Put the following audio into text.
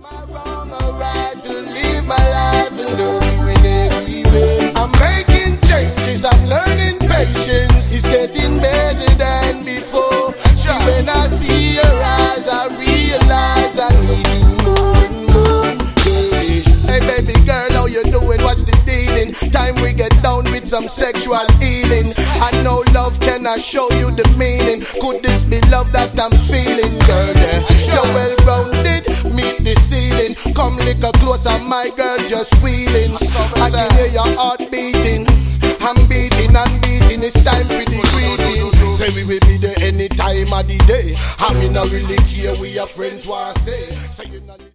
I wrong or right to live my life and love you in every way? I'm making changes, I'm learning patience. It's getting better than before. See, when I see your eyes, I realize I need you more and more. Hey baby girl, how you doing? What's the dealing? Time we get down with some sexual healing. I know love cannot show you the meaning. Could this be love that I'm feeling, girl? You're well grounded, meet the ceiling. Come little closer, my girl, just wheeling. I can hear your heart beating. I'm beating and beating, it's time for the greeting. Say we will be there any time of the day. I mean, I really care, we are friends, what I say.